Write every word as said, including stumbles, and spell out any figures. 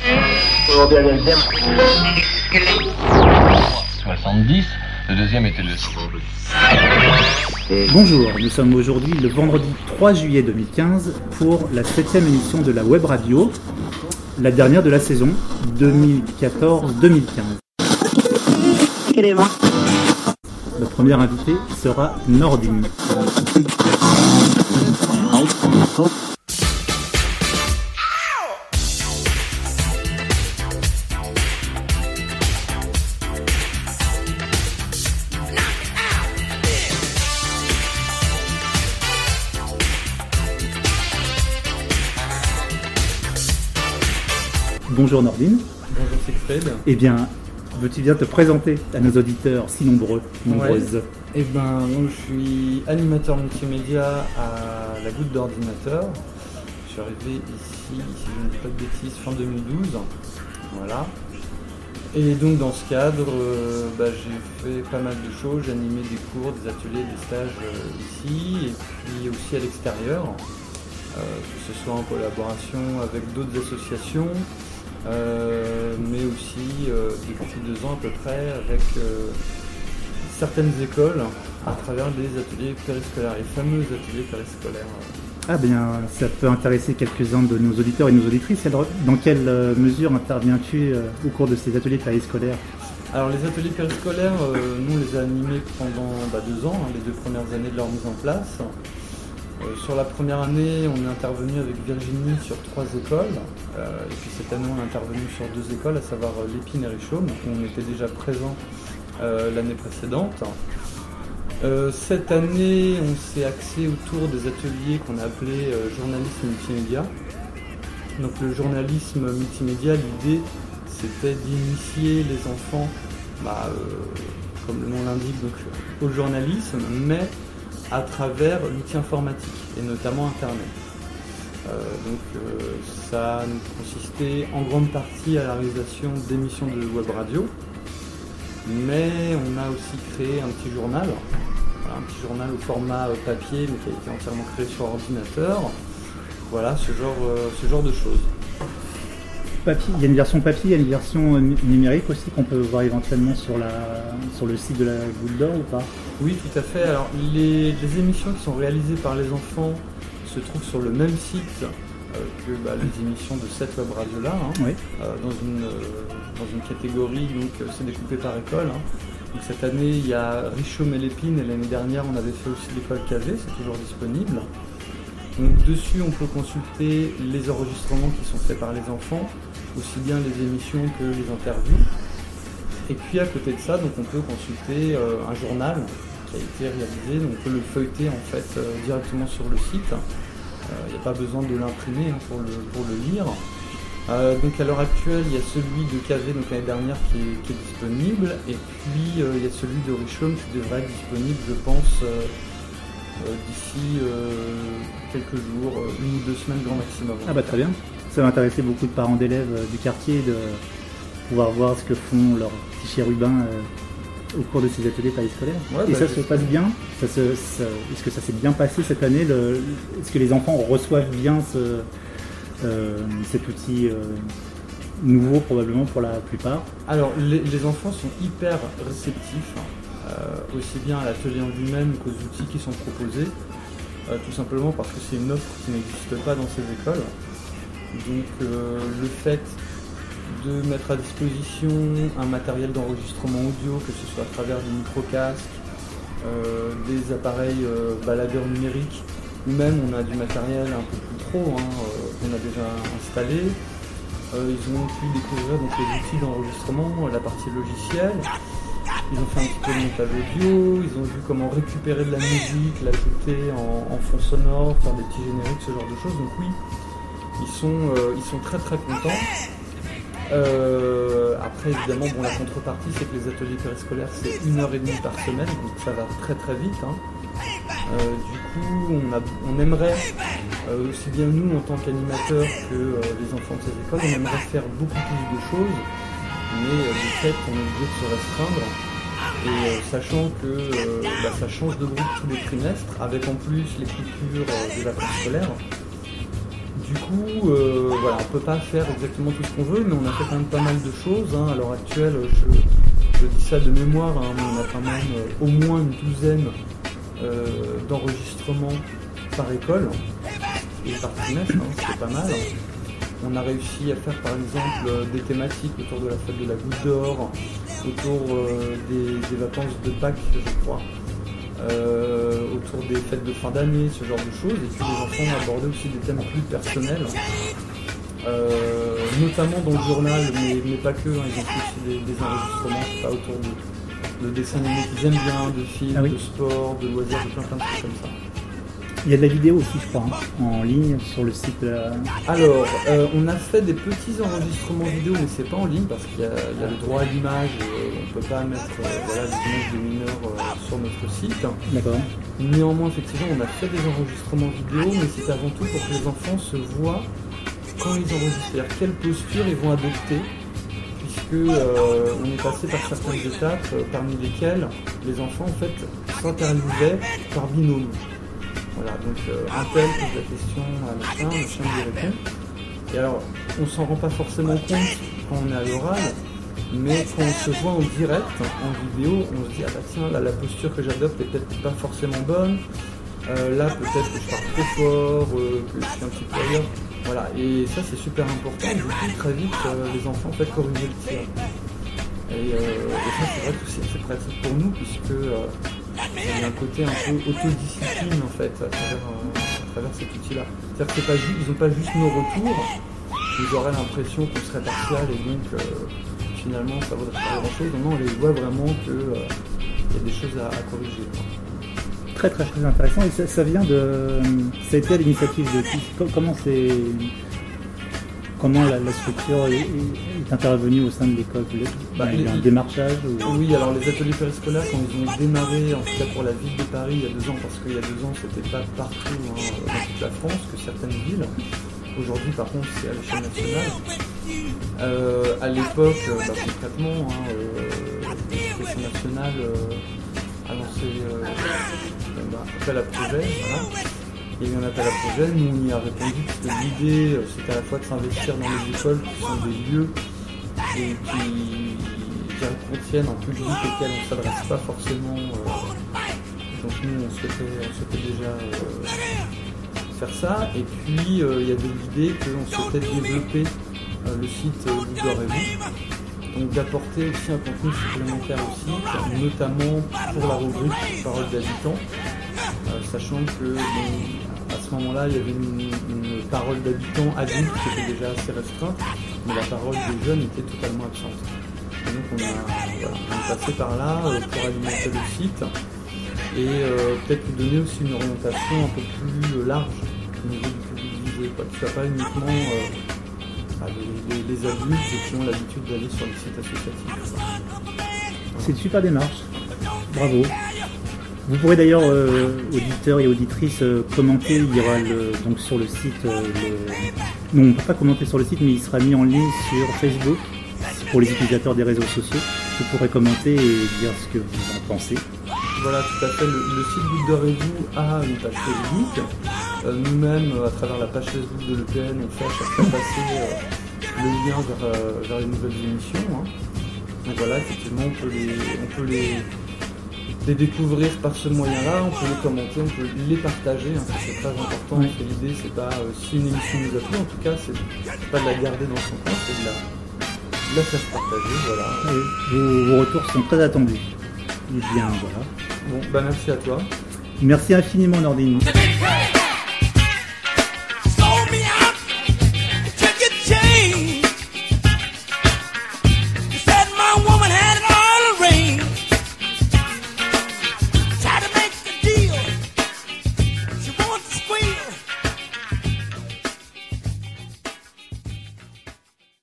soixante-dix, le deuxième était le... Bonjour, nous sommes aujourd'hui le vendredi trois juillet deux mille quinze pour la septième émission de la web radio, la dernière de la saison deux mille quatorze deux mille quinze. Le premier invité sera Nordine. Bonjour Nordine. Bonjour Siegfried. Eh bien, veux-tu bien te présenter à nos auditeurs si nombreux, nombreuses? Ouais. Eh ben, donc, je suis animateur multimédia à la Goutte d'Ordinateur. Je suis arrivé ici, si je ne dis pas de bêtises, fin deux mille douze. Voilà. Et donc dans ce cadre, euh, bah, j'ai fait pas mal de choses. J'ai animé des cours, des ateliers, des stages euh, ici et puis aussi à l'extérieur, euh, que ce soit en collaboration avec d'autres associations. Euh, mais aussi euh, depuis deux ans à peu près avec euh, certaines écoles à travers les ateliers périscolaires, les fameux ateliers périscolaires. Ah bien, ça peut intéresser quelques-uns de nos auditeurs et nos auditrices. Alors, dans quelle mesure interviens-tu euh, au cours de ces ateliers périscolaires? Alors les ateliers périscolaires, euh, nous on les a animés pendant bah, deux ans, hein, les deux premières années de leur mise en place. Euh, sur la première année, on est intervenu avec Virginie sur trois écoles, euh, et puis cette année on est intervenu sur deux écoles, à savoir euh, l'Épine et Richomme, où on était déjà présent euh, l'année précédente. Euh, cette année, on s'est axé autour des ateliers qu'on a appelés euh, journalisme multimédia. Donc le journalisme multimédia, l'idée c'était d'initier les enfants, bah, euh, comme le nom l'indique, donc, au journalisme, mais à travers l'outil informatique et notamment Internet. Euh, donc euh, ça a consisté en grande partie à la réalisation d'émissions de web radio, mais on a aussi créé un petit journal, voilà, un petit journal au format euh, papier mais qui a été entièrement créé sur ordinateur. Voilà, ce genre, euh, ce genre de choses. Papier, il y a une version papier, il y a une version numérique aussi qu'on peut voir éventuellement sur, la, sur le site de la Goutte d'Or ou pas? Oui, tout à fait. Alors, les, les émissions qui sont réalisées par les enfants se trouvent sur le même site euh, que bah, les émissions de cette web radio-là, hein, oui. euh, dans, une, euh, dans une catégorie, donc euh, c'est découpé par école. Hein. Donc, cette année, il y a Richomme et l'Épine, et l'année dernière, on avait fait aussi l'école K V, c'est toujours disponible. Donc, dessus, on peut consulter les enregistrements qui sont faits par les enfants, aussi bien les émissions que les interviews. Et puis à côté de ça, donc on peut consulter euh, un journal qui a été réalisé, donc on peut le feuilleter en fait euh, directement sur le site. Il n'y euh, a pas besoin de l'imprimer hein, pour, le, pour le lire. Euh, donc à l'heure actuelle, il y a celui de K V, donc l'année dernière, qui est, qui est disponible, et puis euh, il y a celui de Richomme qui devrait être disponible, je pense, euh, euh, d'ici euh, quelques jours, euh, une ou deux semaines grand maximum. Ah bah très bien. Ça va intéresser beaucoup de parents d'élèves euh, du quartier de pouvoir voir ce que font leurs petits chérubins euh, au cours de ces ateliers périscolaires. Ouais, et bah, ça se passe bien ça se, ça, Est-ce que ça s'est bien passé cette année le, Est-ce que les enfants reçoivent bien ce, euh, cet outil euh, nouveau probablement pour la plupart? Alors les, les enfants sont hyper réceptifs, euh, aussi bien à l'atelier en lui-même qu'aux outils qui sont proposés, euh, tout simplement parce que c'est une offre qui n'existe pas dans ces écoles. Donc euh, le fait de mettre à disposition un matériel d'enregistrement audio, que ce soit à travers des microcasques, euh, des appareils euh, baladeurs numériques, ou même on a du matériel un peu plus pro hein, euh, qu'on a déjà installé. Euh, ils ont pu découvrir donc, les outils d'enregistrement, la partie logicielle. Ils ont fait un petit peu de montage audio, ils ont vu comment récupérer de la musique, l'ajouter en, en fond sonore, faire des petits génériques, ce genre de choses. Donc oui, ils sont, euh, ils sont très très contents. Euh, après évidemment bon, la contrepartie c'est que les ateliers périscolaires c'est une heure et demie par semaine, donc ça va très très vite. Hein. Euh, du coup on, a, on aimerait, euh, aussi bien nous en tant qu'animateurs que euh, les enfants de ces écoles, on aimerait faire beaucoup plus de choses, mais euh, du fait on est obligé de se restreindre. Et euh, sachant que euh, bah, ça change de groupe tous les trimestres, avec en plus les coupures euh, des vacances scolaires. du coup, euh, voilà, on ne peut pas faire exactement tout ce qu'on veut, mais on a fait quand même pas mal de choses. Hein. À l'heure actuelle, je, je dis ça de mémoire, hein, mais on a quand même euh, au moins une douzaine euh, d'enregistrements par école et par trimestre, hein, c'est pas mal. On a réussi à faire par exemple des thématiques autour de la fête de la Goutte d'Or, autour euh, des, des vacances de Pâques, je crois. Euh, autour des fêtes de fin d'année, ce genre de choses, et puis les enfants ont abordé aussi des thèmes plus personnels, euh, notamment dans le journal, mais, mais pas que, hein, ils ont fait aussi des, des enregistrements, je sais pas, autour de, de dessins animés qu'ils aiment bien, de films, ah oui. de sport, de loisirs, de plein plein de trucs comme ça. Il y a de la vidéo aussi, je crois, hein, en ligne sur le site. Euh... Alors, euh, on a fait des petits enregistrements vidéo, mais c'est pas en ligne parce qu'il y a, il y a le droit à l'image et on peut pas mettre euh, voilà, des images de mineurs euh, sur notre site. D'accord. Néanmoins, effectivement, on a fait des enregistrements vidéo, mais c'est avant tout pour que les enfants se voient quand ils enregistrent, c'est-à-dire quelle posture ils vont adopter, puisque euh, on est passé par certaines étapes, euh, parmi lesquelles les enfants en fait s'interviewaient par binôme. Voilà, donc euh, un tel pose la question à machin, machin lui répond. Et alors, on s'en rend pas forcément compte quand on est à l'oral, mais quand on se voit en direct, en vidéo, on se dit ah bah tiens, là la posture que j'adopte est peut-être pas forcément bonne, euh, là peut-être que je pars trop fort, euh, que je suis un petit peu ailleurs. Voilà, et ça c'est super important, du coup très vite euh, les enfants en fait corriger le tir. Et, euh, et ça c'est vrai que c'est, c'est pratique pour nous puisque euh, il y a un côté un peu autodiscipline en fait à travers, euh, à travers cet outil-là. C'est-à-dire que c'est pas juste, ils n'ont pas juste nos retours, ils auraient l'impression qu'on serait partial et donc euh, finalement ça vaudrait pas grand-chose. Non, on les voit vraiment qu'il euh, y a des choses à, à corriger. Quoi. Très très très intéressant et ça, ça vient de... Ça a été à l'initiative de qui? Comment c'est... Comment la, la structure est, est intervenue au sein de l'école? Bah, il y a un démarchage ou... Oui, alors les ateliers périscolaires, quand ils ont démarré, en tout cas pour la ville de Paris, il y a deux ans, parce qu'il y a deux ans, c'était pas partout hein, dans toute la France, que certaines villes. Aujourd'hui, par contre, c'est à l'échelle nationale. Euh, à l'époque, bah, concrètement, hein, euh, l'éducation nationale euh, a lancé euh, bah, appel à projet, voilà. Il y a eu un appel à projet, nous on y a répondu parce que l'idée c'était à la fois de s'investir dans les écoles qui sont des lieux et qui, qui contiennent un public auquel on ne s'adresse pas forcément. Euh, donc nous on souhaitait, on souhaitait déjà euh, faire ça. Et puis euh, il y avait l'idée qu'on souhaitait développer euh, le site euh, Goutte d'Or et vous. Donc d'apporter aussi un contenu supplémentaire au site, notamment pour la rubrique Parole d'habitants. Euh, sachant que bon, à ce moment-là, il y avait une, une parole d'habitants adultes qui était déjà assez restreinte, mais la parole des jeunes était totalement absente. Et donc on, a, voilà, on est passé par là euh, pour alimenter le site et euh, peut-être lui donner aussi une orientation un peu plus euh, large au niveau du public visé, quoi, qui ne soit pas uniquement euh, bah, les, les, les adultes qui ont l'habitude d'aller sur les sites associatifs. Voilà. C'est une super démarche, bravo. Vous pourrez d'ailleurs, euh, auditeurs et auditrices, euh, commenter, il y aura le, donc sur le site, euh, le... non on ne peut pas commenter sur le site, mais il sera mis en ligne sur Facebook, pour les utilisateurs des réseaux sociaux. Vous pourrez commenter et dire ce que vous en pensez. Voilà, tout à fait, le, le site Goutte d'Or et vous a une page Facebook. Euh, nous-mêmes, à travers la page Facebook de l'E P N, on fait à chaque fois passer euh, le lien vers, euh, vers les nouvelles émissions. Hein. Donc voilà, effectivement, on peut les... On peut les les découvrir par ce moyen-là, on peut les commenter, on peut les partager, hein, ça c'est très important, oui. Parce que l'idée c'est pas euh, si une émission nous a plu, en tout cas c'est pas de la garder dans son coin, c'est de la, de la faire partager, voilà. Oui, vos, vos retours sont très attendus. Et bien voilà. Bon, bah merci à toi. Merci infiniment Nordine.